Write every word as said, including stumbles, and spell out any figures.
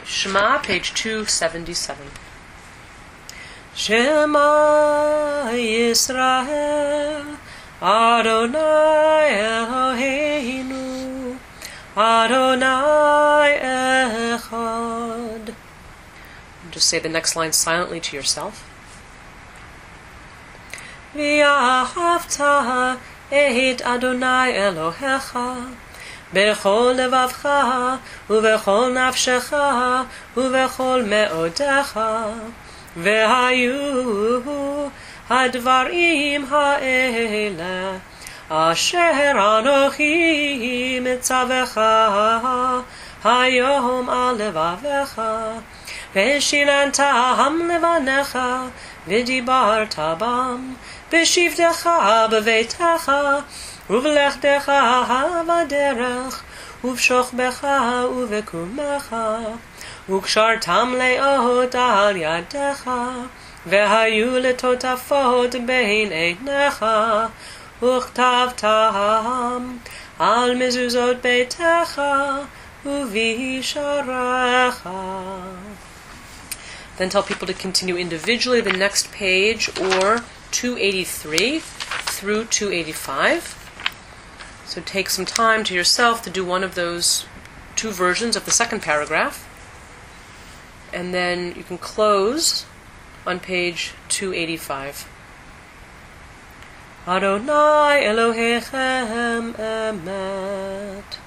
Shema, page two seventy-seven. Shema Yisrael, Adonai Eloheinu, Adonai Echad. Just say the next line silently to yourself. V'ahavta et Adonai Elohecha bechol levavcha uvechol nafshecha uvechol meodecha v'hayu hadvarim ha'ele asher anochi mitzavecha hayom al levavecha v'shinantam levanecha v'dibarta bam v'shivtecha b'veitecha uv'lechtecha v'derech uv'shochbecha uv'kumecha וקשרתם לאות על ידיך, והיו לטוטפות בין עיניך, וכתבתם על מזוזות ביתך ובישעריך. Then tell people to continue individually the next page, or two eighty-three through two eighty-five. So take some time to yourself to do one of those two versions of the second paragraph. And then you can close on page two eighty-five. Adonai Elohechem emet.